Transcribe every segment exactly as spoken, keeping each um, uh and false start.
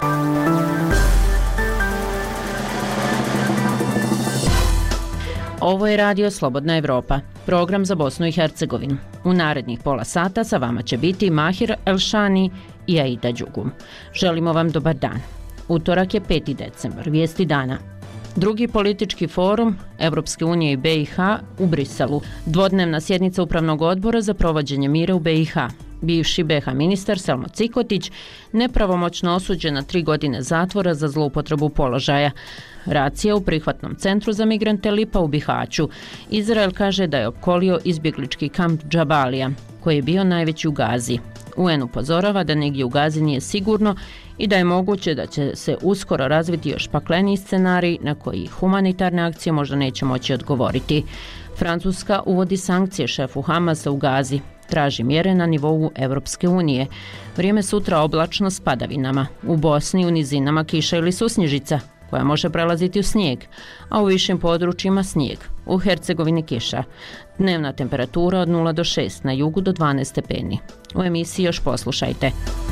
Ovo je Radio Slobodna Evropa, program za Bosnu i Hercegovinu. U narednih pola sata sa vama će biti Mahir Elšani i Aida Đugum. Želimo vam dobar dan. Utorak je peti decembar, vijesti dana. Drugi politički forum Evropske unije i B i H u Briselu. Dvodnevna sjednica Upravnog odbora za provođenje mira u B i H. Bivši B i H ministar Selmo Cikotić nepravomoćno osuđen na tri godine zatvora za zloupotrebu položaja. Racija u prihvatnom centru za migrante Lipa u Bihaću. Izrael kaže da je opkolio izbjeglički kamp Džabalija, koji je bio najveći u Gazi. U en upozorava da negdje u Gazi nije sigurno i da je moguće da će se uskoro razviti još pakleniji scenarij na koji humanitarne akcije možda neće moći odgovoriti. Francuska uvodi sankcije šefu Hamasa u Gazi. Traži mjere na nivou Evropske unije. Vrijeme sutra oblačno s padavinama. U Bosni u nizinama kiša ili susnježica, koja može prelaziti u snijeg, a u višim područjima snijeg. U Hercegovini kiša. Dnevna temperatura od nula do šest, na jugu do dvanaest stepeni. U emisiji još poslušajte.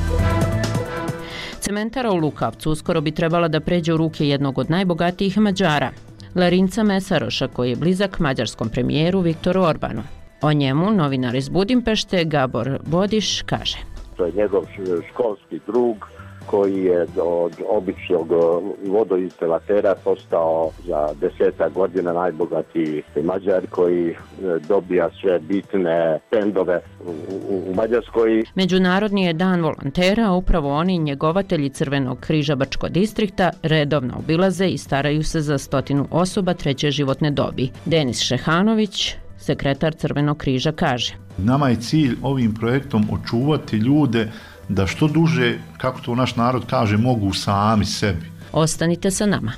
Cementara u Lukavcu uskoro bi trebala da pređe u ruke jednog od najbogatijih Mađara, Larinca Mesaroša, koji je blizak mađarskom premijeru Viktoru Orbanu. O njemu novinar iz Budimpešte Gabor Bodiš kaže: To je njegov školski drug koji je od običnog vodoinstalatera postao za desetak godina najbogatiji Mađar, koji dobija sve bitne trendove u, u, u Mađarskoj. Međunarodni je dan volontera, a upravo oni, njegovatelji Crvenog križa Brčkog distrikta, redovno obilaze i staraju se za stotinu osoba treće životne dobi. Denis Šehanović, sekretar Crvenog križa, kaže: Nama je cilj ovim projektom očuvati ljude da što duže, kako to naš narod kaže, mogu sami sebi. Ostanite sa nama.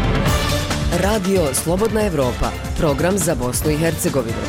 Radio Slobodna Evropa, program za Bosnu i Hercegovinu.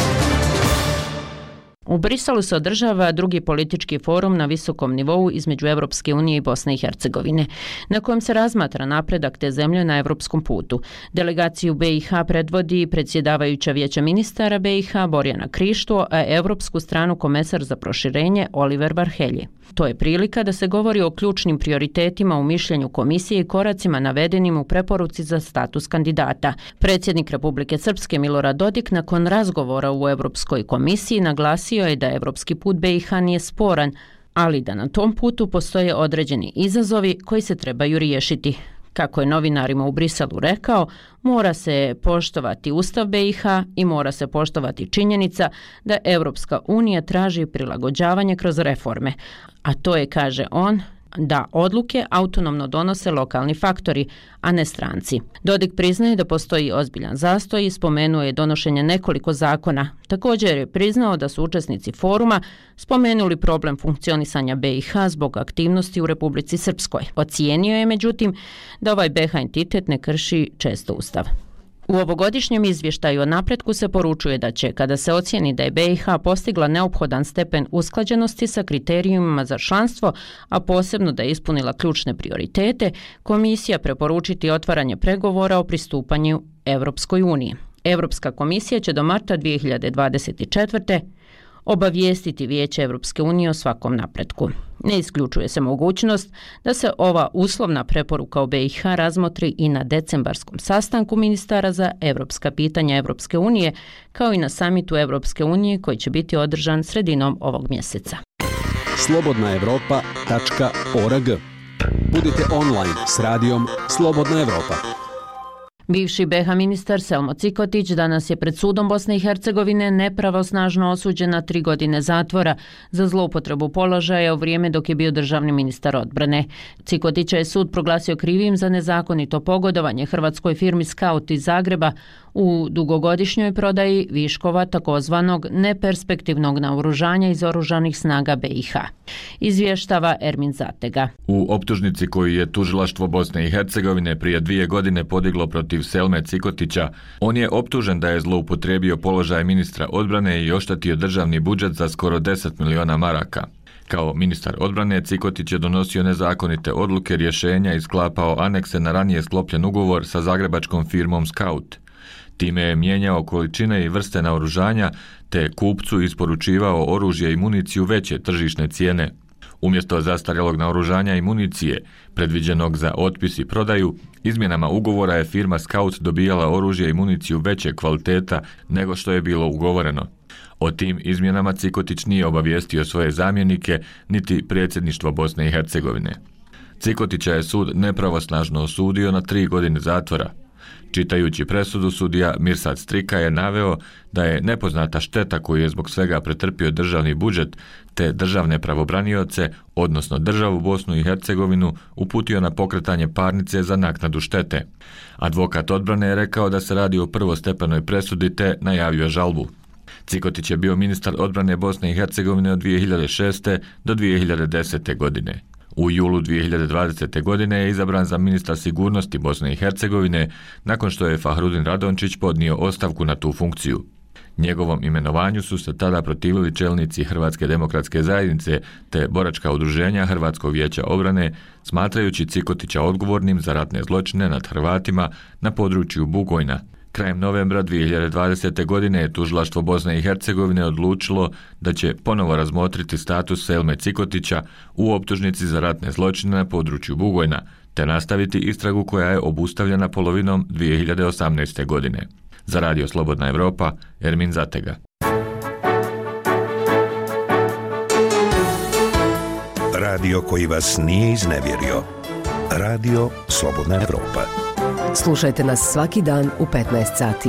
U Briselu se održava drugi politički forum na visokom nivou između Evropske unije i Bosne i Hercegovine, na kojem se razmatra napredak te zemlje na evropskom putu. Delegaciju B i H predvodi predsjedavajuća vijeća ministara B i H Borjana Krišto, a evropsku stranu komesar za proširenje Oliver Varhelji. To je prilika da se govori o ključnim prioritetima u mišljenju komisije i koracima navedenim u preporuci za status kandidata. Predsjednik Republike Srpske Milorad Dodik nakon razgovora u Evropskoj komisiji naglasio je da evropski put B i H nije sporan, ali da na tom putu postoje određeni izazovi koji se trebaju riješiti. Kako je novinarima u Briselu rekao, mora se poštovati Ustav B i H i mora se poštovati činjenica da Evropska unija traži prilagođavanje kroz reforme. A to je, kaže on, da odluke autonomno donose lokalni faktori, a ne stranci. Dodik priznaje da postoji ozbiljan zastoj i spomenuo je donošenje nekoliko zakona. Također je priznao da su učesnici foruma spomenuli problem funkcionisanja B i H zbog aktivnosti u Republici Srpskoj. Ocijenio je, međutim, da ovaj B i H entitet ne krši često Ustav. U ovogodišnjem izvještaju o napretku se poručuje da će, kada se ocijeni da je B i H postigla neophodan stepen usklađenosti sa kriterijumima za članstvo, a posebno da je ispunila ključne prioritete, komisija preporučiti otvaranje pregovora o pristupanju Evropskoj uniji. Evropska komisija će do marta dvije hiljade dvadeset četvrte obavijestiti Vijeće Evropske unije o svakom napretku. Ne isključuje se mogućnost da se ova uslovna preporuka o B i H razmotri i na decembarskom sastanku ministara za evropska pitanja Evropske unije, kao i na samitu Evropske unije koji će biti održan sredinom ovog mjeseca. slobodna evropa tačka org. Budite online s radijom Slobodna Evropa. Bivši B i H ministar Selmo Cikotić danas je pred sudom Bosne i Hercegovine nepravosnažno osuđen na tri godine zatvora za zloupotrebu položaja u vrijeme dok je bio državni ministar odbrane. Cikotića je sud proglasio krivim za nezakonito pogodovanje hrvatskoj firmi Scout iz Zagreba u dugogodišnjoj prodaji viškova takozvanog neperspektivnog naoružanja iz oružanih snaga B i H. Izvještava Ermin Zatega. U optužnici koju je tužilaštvo Bosne i Hercegovine prije dvije godine podiglo protiv Selme Cikotića, on je optužen da je zloupotrijebio položaj ministra odbrane i oštetio državni budžet za skoro deset miliona maraka. Kao ministar odbrane, Cikotić je donosio nezakonite odluke, rješenja i sklapao anekse na ranije sklopljen ugovor sa zagrebačkom firmom Scout. Time je mijenjao količine i vrste naoružanja te kupcu isporučivao oružje i municiju veće tržišne cijene. Umjesto zastarjelog naoružanja i municije, predviđenog za otpis i prodaju, izmjenama ugovora je firma Scout dobijala oružje i municiju veće kvaliteta nego što je bilo ugovoreno. O tim izmjenama Cikotić nije obavijestio svoje zamjenike niti predsjedništvo Bosne i Hercegovine. Cikotića je sud nepravosnažno osudio na tri godine zatvora. Čitajući presudu, sudija Mirsad Strika je naveo da je nepoznata šteta koju je zbog svega pretrpio državni budžet te državne pravobranioce, odnosno državu Bosnu i Hercegovinu, uputio na pokretanje parnice za naknadu štete. Advokat odbrane je rekao da se radi o prvostepenoj presudi te najavio žalbu. Cikotić je bio ministar odbrane Bosne i Hercegovine od dvije hiljade šeste. do dvije hiljade desete. godine. U julu dvije hiljade dvadesete. godine je izabran za ministra sigurnosti Bosne i Hercegovine nakon što je Fahrudin Radončić podnio ostavku na tu funkciju. Njegovom imenovanju su se tada protivili čelnici Hrvatske demokratske zajednice te boračka udruženja Hrvatskog vijeća obrane, smatrajući Cikotića odgovornim za ratne zločine nad Hrvatima na području Bugojna. Krajem novembra dvije hiljade dvadesete. godine je tužilaštvo Bosne i Hercegovine odlučilo da će ponovo razmotriti status Selme Cikotića u optužnici za ratne zločine na području Bugojna, te nastaviti istragu koja je obustavljena polovinom dvije hiljade osamnaeste. godine. Za Radio Slobodna Evropa, Ermin Zatega. Radio koji vas nije iznevjerio. Radio Slobodna Evropa. Slušajte nas svaki dan u petnaest sati.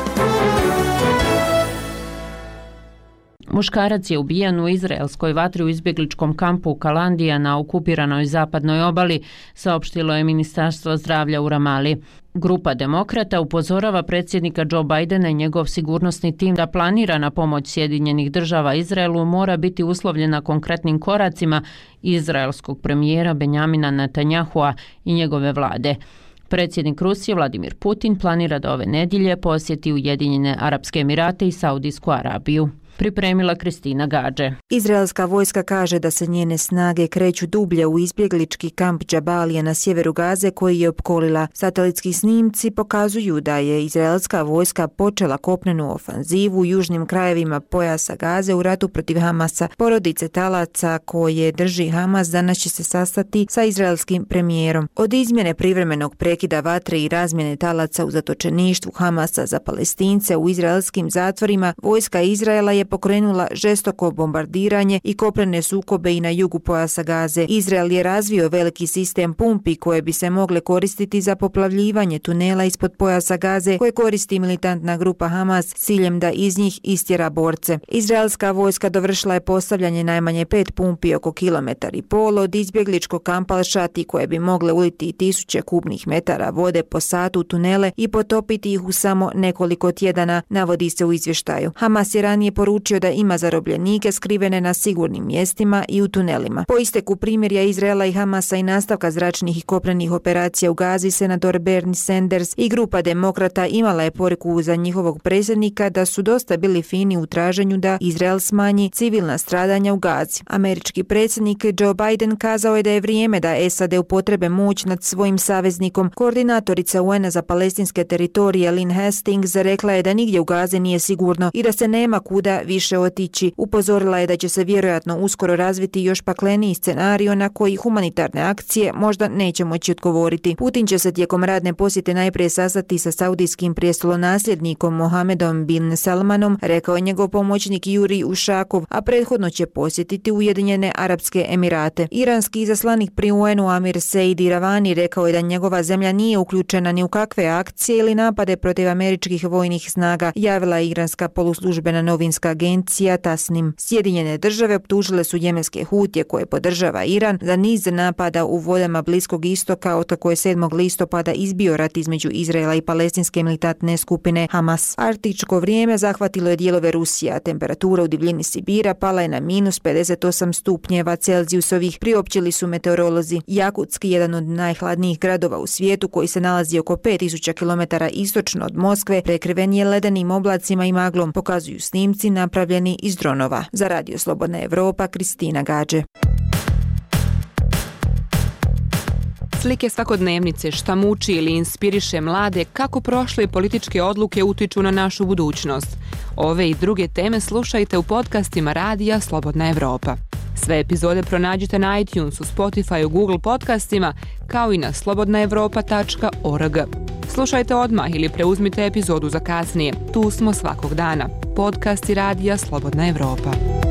Muškarac je ubijen u izraelskoj vatri u izbjegličkom kampu Kalandija na okupiranoj zapadnoj obali, saopštilo je Ministarstvo zdravlja u Ramali. Grupa demokrata upozorava predsjednika Joe Bidena i njegov sigurnosni tim da planirana pomoć Sjedinjenih država Izraelu mora biti uslovljena konkretnim koracima izraelskog premijera Benjamina Netanyahua i njegove vlade. Predsjednik Rusije Vladimir Putin planira da ove nedjelje posjeti Ujedinjene Arapske Emirate i Saudijsku Arabiju. Pripremila Kristina Gađe. Izraelska vojska kaže da se njene snage kreću dublje u izbjeglički kamp Džabalija na sjeveru Gaze koji je opkolila. Satelitski snimci pokazuju da je izraelska vojska počela kopnenu ofanzivu u južnim krajevima pojasa Gaze u ratu protiv Hamasa. Porodice talaca koje drži Hamas danas će se sastati sa izraelskim premijerom. Od izmjene privremenog prekida vatre i razmjene talaca u zatočeništvu Hamasa za Palestince u izraelskim zatvorima, vojska Izraela je pokrenula žestoko bombardiranje i kopnene sukobe i na jugu pojasa Gaze. Izrael je razvio veliki sistem pumpi koje bi se mogle koristiti za poplavljivanje tunela ispod pojasa Gaze koje koristi militantna grupa Hamas s ciljem da iz njih istjera borce. Izraelska vojska dovršila je postavljanje najmanje pet pumpi oko kilometar i pol od izbjegličkog kampa Al-Shati koje bi mogle uliti tisuće kubnih metara vode po satu u tunele i potopiti ih u samo nekoliko tjedana, navodi se u izvještaju. Hamas je ranije poručio da ima zarobljenike skrivene na sigurnim mjestima i u tunelima. Po isteku primirja Izraela i Hamasa i nastavka zračnih i kopnenih operacija u Gazi, senator Bernie Sanders i grupa demokrata imala je poruku za njihovog predsjednika da su dosta bili fini u traženju da Izrael smanji civilna stradanja u Gazi. Američki predsjednik Joe Biden kazao je da je vrijeme da S A D upotrebe moć nad svojim saveznikom. Koordinatorica U N-a za palestinske teritorije Lynn Hastings rekla je da nigdje u Gazi nije sigurno i da se nema kuda više otići. Upozorila je da će se vjerojatno uskoro razviti još pakleniji scenario na koji humanitarne akcije možda neće moći odgovoriti. Putin će se tijekom radne posjete najprije sastati sa saudijskim prijestolonasljednikom Mohamedom bin Salmanom, rekao je njegov pomoćnik Juri Ušakov, a prethodno će posjetiti Ujedinjene Arapske Emirate. Iranski izaslanik pri U N-u Amir Said Iravani rekao je da njegova zemlja nije uključena ni u kakve akcije ili napade protiv američkih vojnih snaga, javila je iranska poluslužbena novinska agencija Tasnim. Sjedinjene države optužile su jemenske Hutije koje podržava Iran za niz napada u vodama Bliskog istoka otkako je sedmog listopada izbio rat između Izraela i palestinske militantne skupine Hamas. Arktičko vrijeme zahvatilo je dijelove Rusije, a temperatura u divljini Sibira pala je na minus pedeset osam stupnjeva Celzijusovih, priopćili su meteorolozi. Jakutski, jedan od najhladnijih gradova u svijetu koji se nalazi oko pet tisuća kilometara istočno od Moskve, prekriven je ledenim oblacima i maglom, pokazuju snimci napravljeni iz dronova. Za Radio Slobodna Evropa, Kristina Gađe. Slike svakodnevnice, šta muči ili inspiriše mlade, kako prošle političke odluke utiču na našu budućnost. Ove i druge teme slušajte u podcastima Radija Slobodna Evropa. Sve epizode pronađite na iTunesu, Spotifyu, Google podcastima, kao i na slobodna evropa tačka org. Slušajte odmah ili preuzmite epizodu za kasnije. Tu smo svakog dana. Podcast i radija Slobodna Evropa.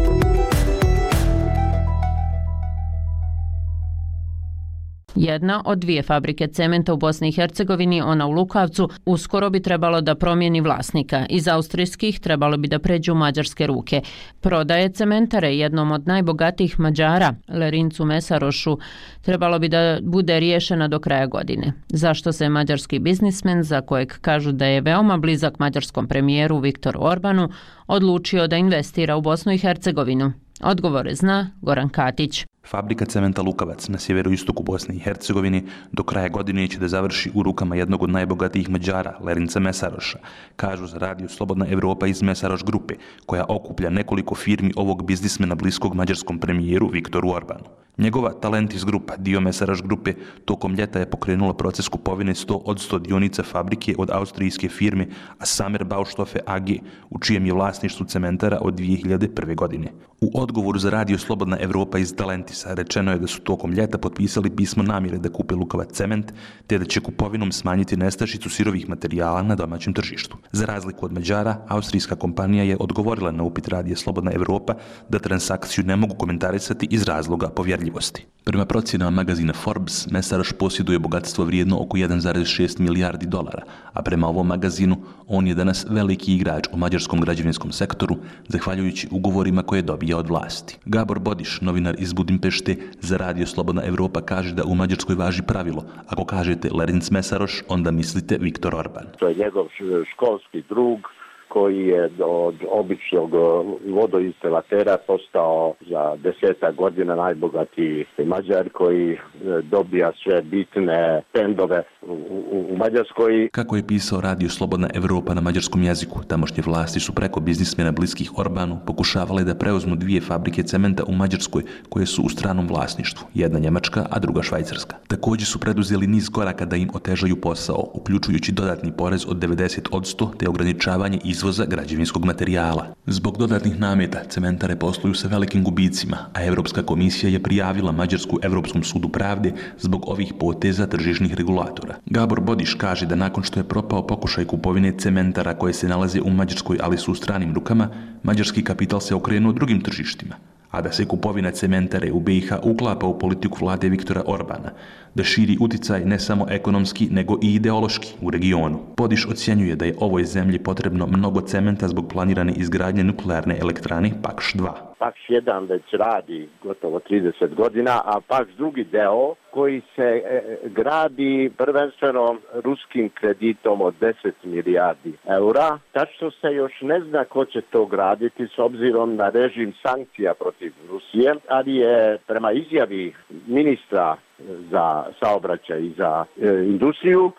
Jedna od dvije fabrike cementa u Bosni i Hercegovini, ona u Lukavcu, uskoro bi trebalo da promijeni vlasnika. Iz austrijskih trebalo bi da pređu u mađarske ruke. Prodaje cementare jednom od najbogatijih Mađara, Lerincu Mesarošu, trebalo bi da bude riješena do kraja godine. Zašto se mađarski biznismen, za kojeg kažu da je veoma blizak mađarskom premijeru Viktoru Orbanu, odlučio da investira u Bosnu i Hercegovinu? Odgovore zna Goran Katić. Fabrika cementa Lukavac na sjeveroistoku Bosne i Hercegovine do kraja godine će da završi u rukama jednog od najbogatijih Mađara, Lerinca Mesaroša, kažu za radio Slobodna Evropa iz Mesaroš grupe, koja okuplja nekoliko firmi ovog biznismena bliskog mađarskom premijeru Viktoru Orbanu. Njegova Talentis grupa, dio Mesaroš grupe, tokom ljeta je pokrenula proces kupovine sto od sto dionica fabrike od austrijske firme Asamer Baustoffe A G, u čijem je vlasništvu cementara od dvije hiljade prve. godine. U odgovoru za radio Slobodna Evropa iz Talentisa rečeno je da su tokom ljeta potpisali pismo namjere da kupe Lukavac cement, te da će kupovinom smanjiti nestašicu sirovih materijala na domaćem tržištu. Za razliku od Mađara, austrijska kompanija je odgovorila na upit radija Slobodna Evropa da transakciju ne mogu komentarisati iz razloga povjerljivosti. Prema procjenama magazina Forbes, Mesaroš posjeduje bogatstvo vrijedno oko jedan zarez šest milijardi dolara, a prema ovom magazinu on je danas veliki igrač u mađarskom građevinskom sektoru, zahvaljujući ugovorima koje dobija od vlasti. Gabor Bodiš, novinar iz Budimpešte, za radio Slobodna Evropa kaže da u Mađarskoj važi pravilo: ako kažete Lerinc Mesaroš, onda mislite Viktor Orban. To je njegov školski drug koji je od običnog vodoinstalatera postao za desetak godina najbogatiji Mađar koji dobija sve bitne tendove u, u, u Mađarskoj. Kako je pisao radio Slobodna Evropa na mađarskom jeziku, tamošnje vlasti su preko biznismena bliskih Orbanu pokušavale da preuzmu dvije fabrike cementa u Mađarskoj koje su u stranom vlasništvu, jedna njemačka, a druga švajcarska. Također su preduzeli niz koraka da im otežaju posao, uključujući dodatni porez od devedeset posto te ograničavanje izvoza građevinskog materijala. Zbog dodatnih nameta cementare posluju sa velikim gubicima, a Europska komisija je prijavila Mađarsku Europskom sudu pravde zbog ovih poteza tržišnih regulatora. Gabor Bodiš kaže da nakon što je propao pokušaj kupovine cementara koje se nalaze u Mađarskoj, ali su u stranim rukama, mađarski kapital se okrenuo drugim tržištima, a da se kupovina cementare u B i H uklapa u politiku vlade Viktora Orbana, da širi uticaj ne samo ekonomski, nego i ideološki u regionu. Bodiš ocjenjuje da je ovoj zemlji potrebno mnogo cementa zbog planirane izgradnje nuklearne elektrane Paks dva. Paks jedan već radi gotovo trideset godina, a Paks drugi deo koji se e, gradi prvenstveno ruskim kreditom od deset milijardi eura. Tačno se još ne zna ko će to graditi s obzirom na režim sankcija protiv Rusije, ali je prema izjavi ministra za saobraćaj i za e, industriju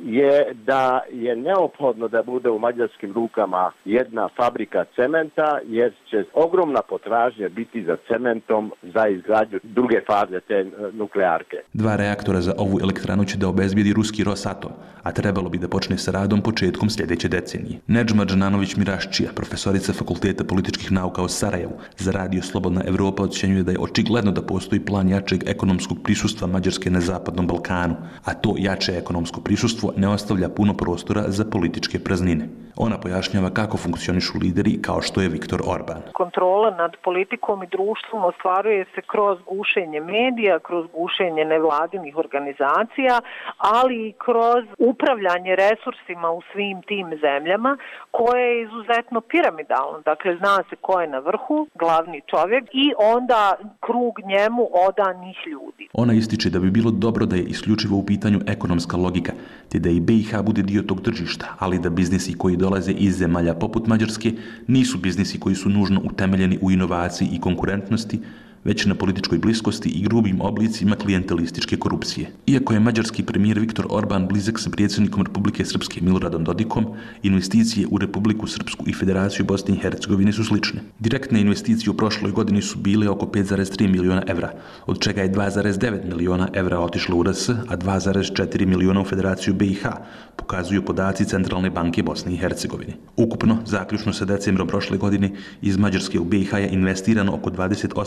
je da je neophodno da bude u mađarskim rukama jedna fabrika cementa, jer će ogromna potražnja biti za cementom za izgradnju druge faze te nuklearke. Dva reaktora za ovu elektranu će da obezbijedi ruski Rosatom, a trebalo bi da počne sa radom početkom sljedeće decenije. Nedžma Džananović Miraščija, profesorica Fakulteta političkih nauka u Sarajevu, za radio Slobodna Evropa ocjenjuje da je očigledno da postoji plan jačeg ekonomskog prisustva Mađarske na Zapadnom Balkanu, a to jače ekonomsko prisustvo ne ostavlja puno prostora za političke praznine. Ona pojašnjava kako funkcionišu lideri kao što je Viktor Orban. Kontrola nad politikom i društvom ostvaruje se kroz gušenje medija, kroz gušenje nevladinih organizacija, ali i kroz upravljanje resursima u svim tim zemljama, koje je izuzetno piramidalno. Dakle, zna se ko je na vrhu, glavni čovjek, i onda krug njemu odanih ljudi. Ona ističe da bi bilo dobro da je isključivo u pitanju ekonomska logika, te da i B i H bude dio tog tržišta, ali da biznisi koji dolaze iz zemalja poput Mađarske nisu biznisi koji su nužno utemeljeni u inovaciji i konkurentnosti, već na političkoj bliskosti i grubim oblicima klijentelističke korupcije. Iako je mađarski premijer Viktor Orban blizak sa predsjednikom Republike Srpske Miloradom Dodikom, investicije u Republiku Srpsku i Federaciju Bosne i Hercegovine su slične. Direktne investicije u prošloj godini su bile oko pet zarez tri miliona evra, od čega je dva zarez devet miliona evra otišlo u R S, a dva zarez četiri miliona u Federaciju B i H, pokazuju podaci Centralne banke Bosne i Hercegovine. Ukupno, zaključno sa decembrom prošle godine, iz Mađarske u B i H je investirano oko dvadeset osam zarez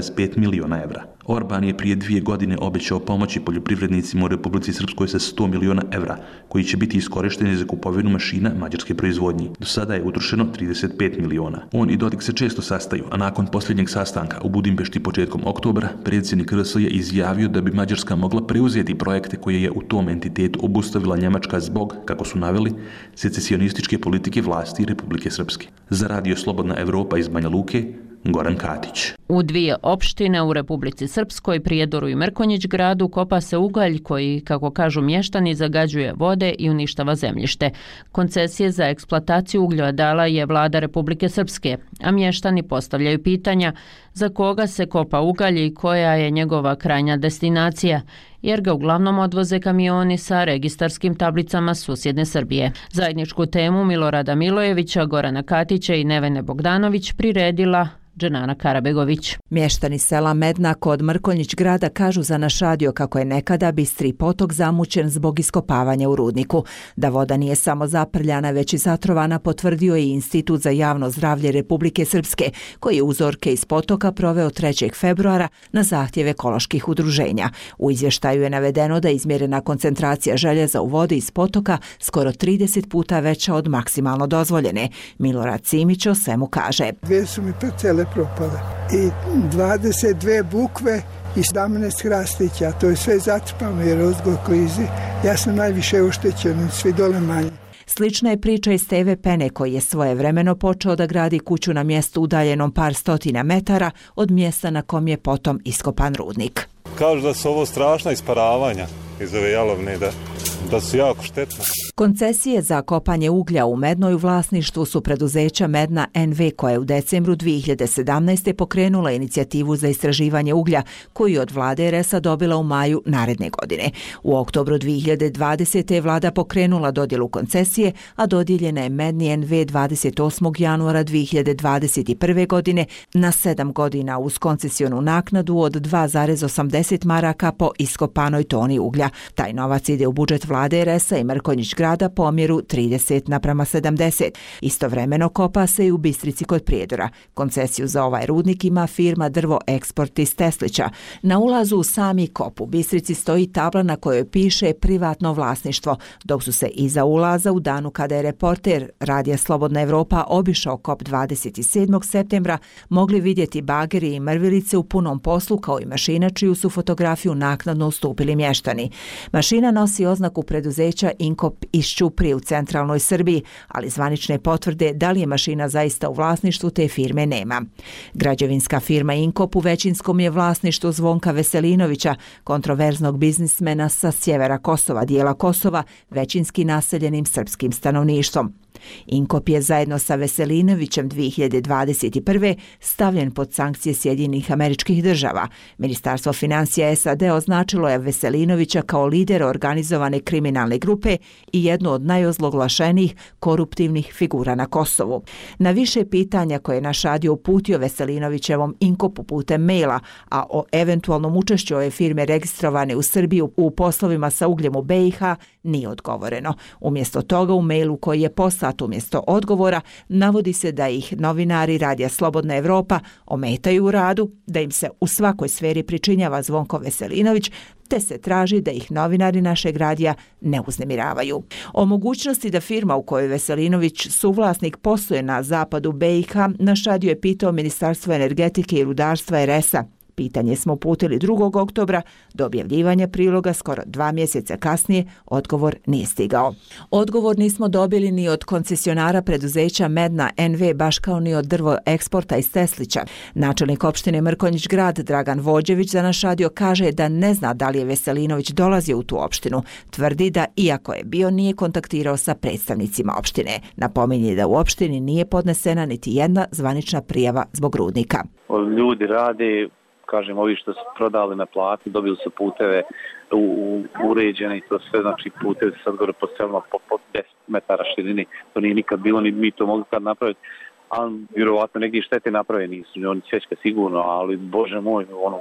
zarez pet miliona evra. Orban je prije dvije godine obećao pomoći poljoprivrednicima u Republici Srpskoj sa sto miliona evra, koji će biti iskorišteni za kupovinu mašina mađarske proizvodnje. Do sada je utrošeno trideset pet miliona. On i Dodik se često sastaju, a nakon posljednjeg sastanka u Budimpešti početkom oktobra, predsjednik R S je izjavio da bi Mađarska mogla preuzeti projekte koje je u tom entitetu obustavila Njemačka zbog, kako su naveli, secesionističke politike vlasti Republike Srpske. Za Radio Slobodna Evropa iz Banja Luke, Goran Katić. U dvije opštine u Republici Srpskoj, Prijedoru i Mrkonjić gradu, kopa se ugalj koji, kako kažu mještani, zagađuje vode i uništava zemljište. Koncesije za eksploataciju ugljeva dala je vlada Republike Srpske, a mještani postavljaju pitanja za koga se kopa ugalj i koja je njegova krajnja destinacija, jer ga uglavnom odvoze kamioni sa registarskim tablicama susjedne Srbije. Zajedničku temu Milorada Milojevića, Gorana Katića i Nevene Bogdanović priredila Dženana Karabegović. Mještani sela Medna kod Mrkonjić grada kažu za naš radio kako je nekada Bistri potok zamućen zbog iskopavanja u rudniku. Da voda nije samo zaprljana, već i zatrovana, potvrdio je Institut za javno zdravlje Republike Srpske, koji je uzorke iz potoka proveo trećeg februara na zahtjev ekoloških udruženja. U izvještaju je navedeno da je izmjerena koncentracija željeza u vodi iz potoka skoro trideset puta veća od maksimalno dozvoljene. Milorad Simić o svemu kaže. Dve su mi parcele propale i dvadeset dve bukve i sedamnaest hrastića, to je sve zatrpano jer ozgo klizi. Ja sam najviše oštećen, svi dole manje. Slična je priča i Steve Pene, koji je svojevremeno počeo da gradi kuću na mjestu udaljenom par stotina metara od mjesta na kom je potom iskopan rudnik. Kažu da su ovo strašna isparavanja iz ove jalovne, da, da su jako štetne. Koncesije za kopanje uglja u Mednoj u vlasništvu su preduzeća Medna N V, koja je u decembru dvije hiljade sedamnaeste. pokrenula inicijativu za istraživanje uglja, koju je od vlade R S-a dobila u maju naredne godine. U oktobru dvije hiljade dvadesete. je vlada pokrenula dodjelu koncesije, a dodijeljena je Medni N V dvadeset osmog januara dvije hiljade dvadeset prve. godine na sedam godina uz koncesionu naknadu od dva zarez osamdeset maraka po iskopanoj toni uglja. Taj novac ide u budžet vlade R S-a i Mrkonjić grada po omjeru trideset naprama sedamdeset. Istovremeno kopa se i u Bistrici kod Prijedora. Koncesiju za ovaj rudnik ima firma Drvo Eksport iz Teslića. Na ulazu u sami kop u Bistrici stoji tabla na kojoj piše privatno vlasništvo, dok su se iza ulaza u danu kada je reporter Radija Slobodna Evropa obišao kop dvadeset sedmog septembra mogli vidjeti bageri i mrvilice u punom poslu, kao i mašina čiju su fotografiju naknadno ustupili mještani. Mašina nosi oznaku preduzeća Inkop iz Ćuprije u centralnoj Srbiji, ali zvanične potvrde da li je mašina zaista u vlasništvu te firme nema. Građevinska firma Inkop u većinskom je vlasništvu Zvonka Veselinovića, kontroverznog biznismena sa sjevera Kosova, dijela Kosova, većinski naseljenim srpskim stanovništvom. Inkop je zajedno sa Veselinovićem dvije hiljade dvadeset prve. stavljen pod sankcije Sjedinjenih Američkih Država. Ministarstvo financija S A D označilo je Veselinovića kao lidera organizovane kriminalne grupe i jednu od najozloglašenijih koruptivnih figura na Kosovu. Na više pitanja koje je naš radio uputio Veselinovićevom Inkopu putem maila, a o eventualnom učešću ove firme registrovane u Srbiji u poslovima sa ugljem u B i H nije odgovoreno. Umjesto toga u mailu koji je poslat umjesto odgovora navodi se da ih novinari Radija Slobodna Evropa ometaju u radu, da im se u svakoj sferi pričinjava Zvonko Veselinović, te se traži da ih novinari našeg radija ne uznemiravaju. O mogućnosti da firma u kojoj Veselinović suvlasnik posluje na zapadu B i H naš radio je pitao Ministarstvo energetike i rudarstva R S-a. Pitanje smo uputili drugog oktobra, do objavljivanja priloga skoro dva mjeseca kasnije odgovor nije stigao. Odgovor nismo dobili ni od koncesionara preduzeća Medna N V, baš kao ni od Drvo Eksporta iz Teslića. Načelnik opštine Mrkonjić grad Dragan Vođević za naš radio kaže da ne zna da li je Veselinović dolazio u tu opštinu. Tvrdi da iako je bio, nije kontaktirao sa predstavnicima opštine. Napominje da u opštini nije podnesena niti jedna zvanična prijava zbog rudnika. Ljudi rade, kažem, ovi što su prodali na plati, dobili su puteve u, u, uređene i to sve, znači putevi sad gore po selima po, po deset metara širini, to nije nikad bilo, ni mi to mogli kad napraviti, ali vjerovatno neke štete naprave nisu, oni Češka sigurno, ali bože moj, ono,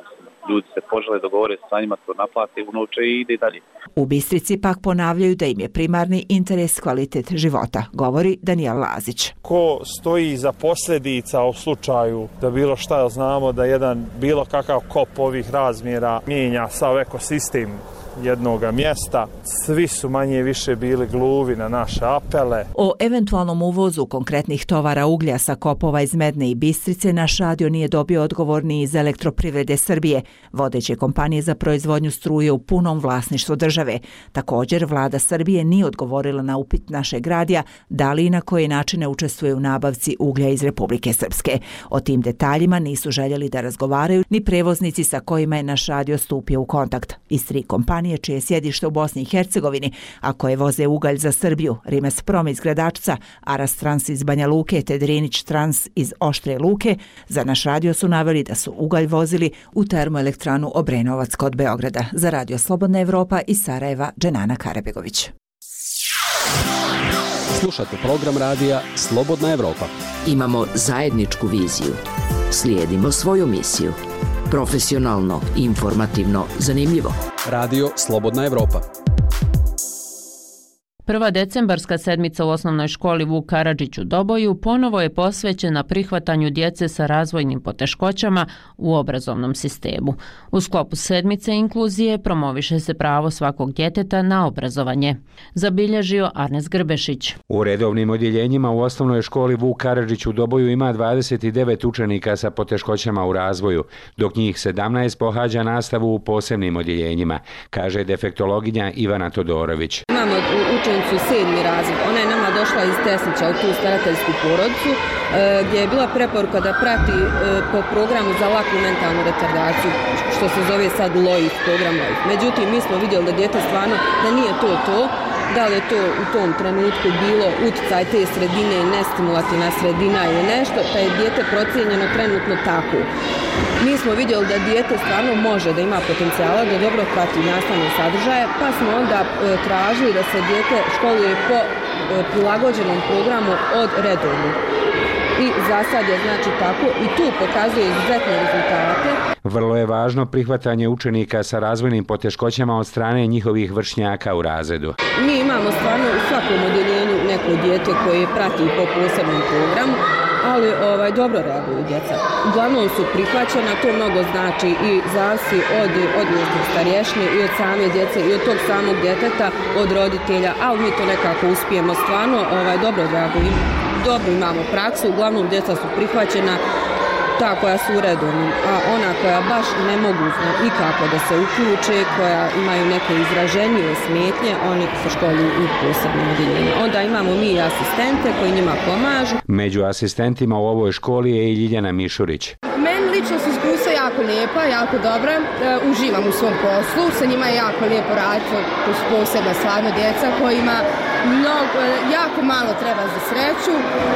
ljudi se požele, dogovore sa njima, to naplate unovče i ide dalje. U Bistrici pak ponavljaju da im je primarni interes kvalitet života, govori Danijel Lazić. Ko stoji za posljedica u slučaju da bilo šta, znamo da jedan bilo kakav kop ovih razmjera mijenja sav ekosistem jednog mjesta. Svi su manje više bili gluvi na naše apele. O eventualnom uvozu konkretnih tovara uglja sa kopova iz Medne i Bistrice naš radio nije dobio odgovor ni iz Elektroprivrede Srbije, vodeće kompanije za proizvodnju struje u punom vlasništvu države. Također, vlada Srbije nije odgovorila na upit našeg radija da li i na koje načine učestvuje u nabavci uglja iz Republike Srpske. O tim detaljima nisu željeli da razgovaraju ni prevoznici sa kojima je naš radio stupio u kontakt. Iz tri kompanije čije je sjedište u Bosni i Hercegovini, a koje voze ugalj za Srbiju, Rimes Prom iz Gradačca, Aras Trans iz Banja Luke te Drinić Trans iz Oštre Luke, za naš radio su naveli da su ugalj vozili u termoelektranu Obrenovac kod Beograda. Za Radio Slobodna Evropa iz Sarajeva, Dženana Karabegović. Slušate program radija Slobodna Evropa. Imamo zajedničku viziju. Slijedimo svoju misiju. Profesionalno, informativno, zanimljivo. Radio Slobodna Evropa. Prva decembarska sedmica u osnovnoj školi Vuk Karadžić u Doboju ponovo je posvećena prihvatanju djece sa razvojnim poteškoćama u obrazovnom sistemu. U sklopu sedmice inkluzije promoviše se pravo svakog djeteta na obrazovanje. Zabilježio Arnes Grbešić. U redovnim odjeljenjima u osnovnoj školi Vuk Karadžić u Doboju ima dvadeset devet učenika sa poteškoćama u razvoju, dok njih sedamnaest pohađa nastavu u posebnim odjeljenjima, kaže defektologinja Ivana Todorović. Imamo učenicu sedmi razred. Ona je nama došla iz Tesnića u tu starateljsku porodicu e, gdje je bila preporuka da prati e, po programu za laku mentalnu retardaciju, što se zove sad L O I F, program L O I F. Međutim, mi smo vidjeli da dijete stvarno, da nije to to, da li je to u tom trenutku bilo utjecaj te sredine, nestimulativna sredina ili nešto, da je dijete procijenjeno trenutno tako. Mi smo vidjeli da dijete stvarno može, da ima potencijala, da dobro prati nastavne sadržaje, pa smo onda e, tražili da se dijete školuje po e, prilagođenom programu od redovnog. I za sad je znači tako i tu pokazuje izuzetne rezultate. Vrlo je važno prihvatanje učenika sa razvojnim poteškoćama od strane njihovih vršnjaka u razredu. Mi imamo stvarno u svakom odjeljenju neko dijete koje prati po posebnom programu, ali ovaj, dobro reaguju djeca. Uglavnom su prihvaćena, to mnogo znači i zavisi od, od mjesnih starješne i od same djece i od tog samog djeteta, od roditelja, ali mi to nekako uspijemo stvarno, ovaj, dobro reaguju. Dobro imamo praksu, uglavnom djeca su prihvaćena, ta koja su uredovni, a ona koja baš ne mogu nikako da se uključe, koja imaju neke izraženije smetnje, oni se školuju u posebnom odjeljenju. Onda imamo mi i asistente koji njima pomažu. Među asistentima u ovoj školi je i Ljiljana Mišurić. Meni lično su iskustva jako lijepa, jako dobra. E, uživam u svom poslu, sa njima je jako lijepo raditi, to su posebno stvarno djeca kojima mnogo, jako malo treba za sreću.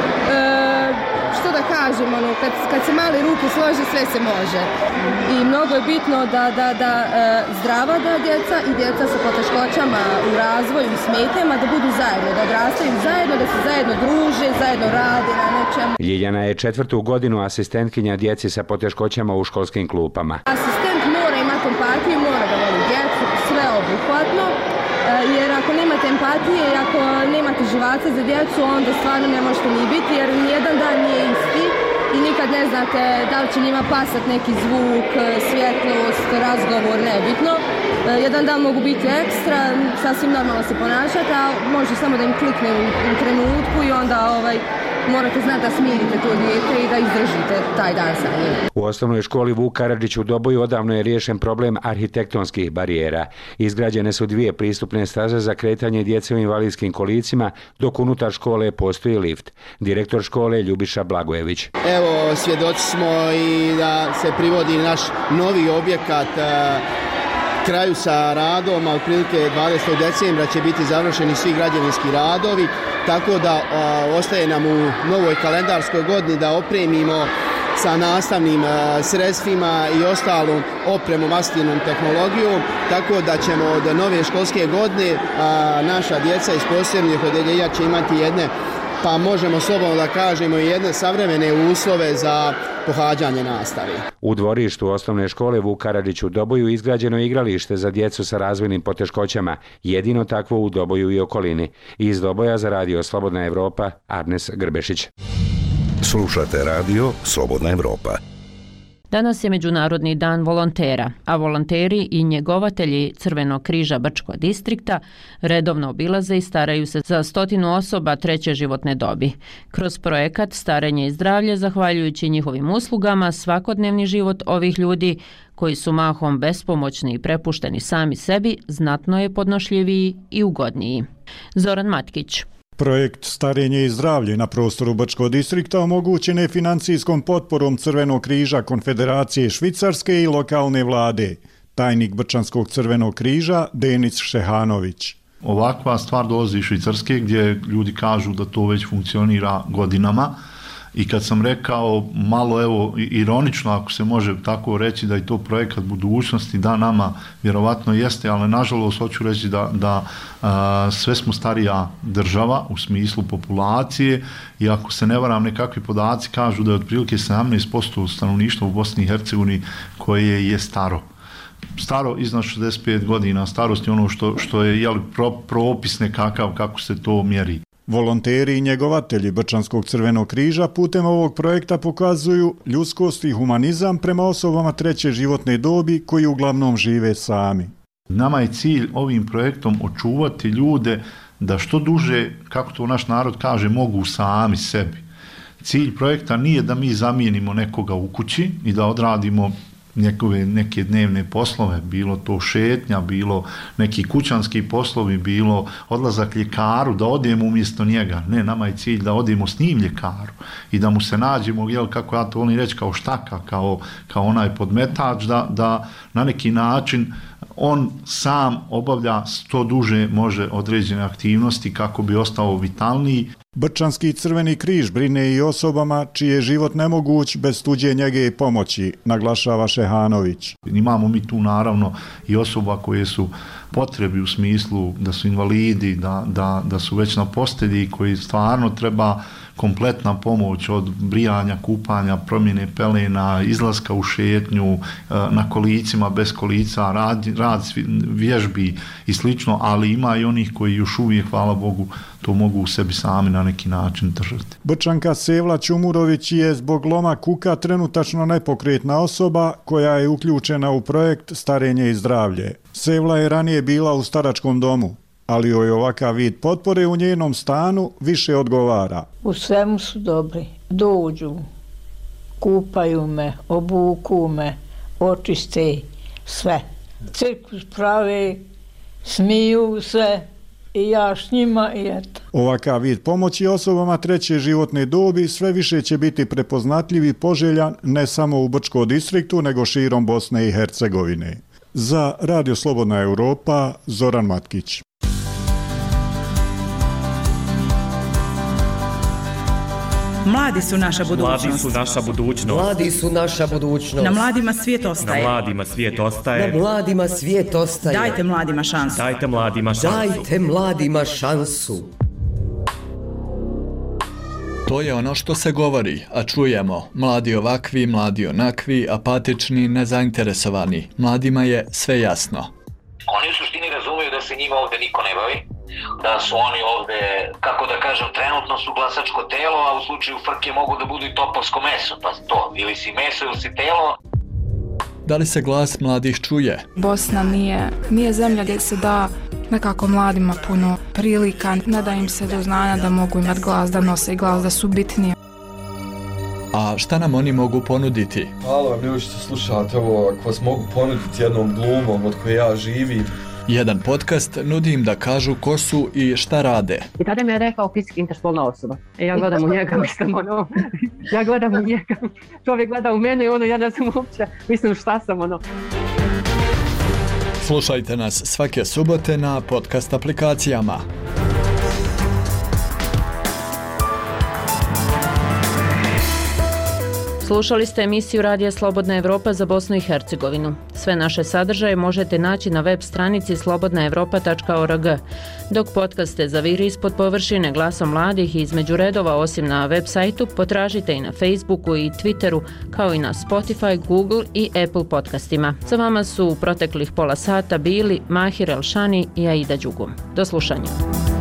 E, što da kažem, ono, kad, kad se mali ruke slože, sve se može. I mnogo je bitno da, da, da e, zdrava da djeca i djeca sa poteškoćama u razvoju i smetnjama da budu zajedno, da odrastaju zajedno, da se zajedno druže, zajedno rade na nečemu. Ljiljana je četvrtu godinu asistentkinja djeci sa poteškoćama u školskim klupama. Asistent mora imati empatiju, mora da voli djecu, sve obuhvatno. Jer ako nemate empatije i ako nemate živaca za djecu, onda stvarno ne možete ni biti, jer nijedan dan nije isti i nikad ne znate da li će njima pasat neki zvuk, svjetlost, razgovor, nebitno. Jedan dan mogu biti ekstra, sasvim normalno se ponašati, a može samo da im klikne u, u trenutku i onda ovaj, morate znati da smirite to dijete i da izdržite taj dan sa njim. U osnovnoj školi Vuk Karadžić u Doboju odavno je riješen problem arhitektonskih barijera. Izgrađene su dvije pristupne staze za kretanje djece u invalidskim kolicima, dok unutar škole postoji lift. Direktor škole Ljubiša Blagojević. Evo, svjedoci smo i da se privodi naš novi objekat kraju sa radom, a otprilike dvadesetog decembra će biti završeni svi građevinski radovi, tako da a, ostaje nam u novoj kalendarskoj godini da opremimo sa nastavnim a, sredstvima i ostalom opremom, asistivnom tehnologijom, tako da ćemo od nove školske godine a, naša djeca iz posebnih odeljenja će imati jedne, pa možemo slobodno da kažemo, jedne savremene uslove za pohađanje nastave. U dvorištu osnovne škole Vuk Karadžić u Doboju izgrađeno je igralište za djecu sa razvojnim poteškoćama, jedino takvo u Doboju i okolini. Iz Doboja za radio Slobodna Evropa, Arnes Grbešić. Slušate radio Slobodna Evropa. Danas je Međunarodni dan volontera, a volonteri i njegovatelji Crvenog križa Brčkog distrikta redovno obilaze i staraju se za stotinu osoba treće životne dobi. Kroz projekat Starenje i zdravlje, zahvaljujući njihovim uslugama, svakodnevni život ovih ljudi, koji su mahom bespomoćni i prepušteni sami sebi, znatno je podnošljiviji i ugodniji. Zoran Matkić. Projekt Starenje i zdravlje na prostoru Brčkog distrikta omogućen je financijskom potporom Crvenog križa Konfederacije Švicarske i lokalne vlade. Tajnik Brčanskog Crvenog križa Denis Šehanović. Ovakva stvar dolazi iz Švicarske gdje ljudi kažu da to već funkcionira godinama. I kad sam rekao, malo evo ironično ako se može tako reći da je to projekat budućnosti, da nama vjerovatno jeste, ali nažalost hoću reći da, da a, sve smo starija država u smislu populacije i ako se ne varam nekakvi podaci kažu da je otprilike sedamnaest posto stanovništva u Bosni i Hercegovini koje je staro. Staro iznad šezdeset pet godina, starost je ono što, što je jeli, pro, propis nekakav kako se to mjeri. Volonteri i njegovatelji Brčanskog Crvenog križa putem ovog projekta pokazuju ljudskost i humanizam prema osobama treće životne dobi koji uglavnom žive sami. Nama je cilj ovim projektom očuvati ljude da što duže, kako to naš narod kaže, mogu sami sebi. Cilj projekta nije da mi zamijenimo nekoga u kući i da odradimo Nekove, neke dnevne poslove, bilo to šetnja, bilo neki kućanski poslovi, bilo odlazak ljekaru, da odemo umjesto njega. Ne, nama je cilj da odemo s njim ljekaru i da mu se nađemo, jel, kako ja to volim reći, kao štaka, kao, kao onaj podmetač, da, da na neki način on sam obavlja što duže može određene aktivnosti kako bi ostao vitalniji. Brčanski Crveni križ brine i osobama čiji je život nemoguć bez tuđe njege i pomoći, naglašava Šehanović. Imamo mi tu naravno i osoba koje su potrebi u smislu da su invalidi, da, da, da su već na postelji, koji stvarno treba kompletna pomoć od brijanja, kupanja, promjene pelena, izlaska u šetnju, na kolicima, bez kolica, rad, rad vježbi i slično, ali ima i onih koji još uvijek, hvala Bogu, to mogu u sebi sami na neki način držati. Brčanka Sevla Čumurović je zbog loma kuka trenutačno nepokretna osoba koja je uključena u projekt Starenje i zdravlje. Sevla je ranije bila u staračkom domu, ali joj ovakav vid potpore u njenom stanu više odgovara. U svemu su dobri. Dođu, kupaju me, obuku me, očiste sve. Cirkus prave, smiju se i ja s njima i eto. Ovakav vid pomoći osobama treće životne dobi sve više će biti prepoznatljiv i poželjan ne samo u Brčkom distriktu, nego širom Bosne i Hercegovine. Za Radio Slobodna Evropa, Zoran Matkić. Mladi su naša budućnost. Mladi su naša budućnost. Mladi su naša budućnost. Na mladima svijet ostaje. Na mladima svijet ostaje. Na mladima svijet ostaje. Dajte mladima šansu. Dajte mladima šansu. Dajte mladima šansu. To je ono što se govori, a čujemo. Mladi ovakvi, mladi onakvi, apatični, nezainteresovani. Mladima je sve jasno. Oni u suštini razumiju da se njima ovdje niko ne bavi, da su oni ovdje, kako da kažem, trenutno su glasačko telo, a u slučaju frke mogu da budu i topovsko meso, pa to, ili si meso ili si telo. Da li se glas mladih čuje? Bosna nije, nije zemlja gdje se da nekako mladima puno prilika, ne da im se do znanja da mogu imati glas, da nose glas, da su bitnije. A šta nam oni mogu ponuditi? Hvala vam ljudi što slušate ovo, ako vas mogu ponuditi jednom glumom od koje ja živim. Jedan podcast nudi im da kažu ko su i šta rade. I tada mi je rekao fizički interspolna osoba. E ja gledam u njega, mislim ono, ja gledam u njega, čovjek gleda u mene i ono, ja ne znam uopće, mislim šta sam ono. Slušajte nas svake subote na podcast aplikacijama. Slušali ste emisiju Radija Slobodna Evropa za Bosnu i Hercegovinu. sve naše sadržaje možete naći na web stranici slobodna evropa tačka org. Dok podcaste Zaviri ispod površine glasom mladih i između redova, osim na web sajtu, potražite i na Facebooku i Twitteru, kao i na Spotify, Google i Apple podcastima. Sa vama su u proteklih pola sata bili Mahir Elšani i Aida Đugum. Do slušanja.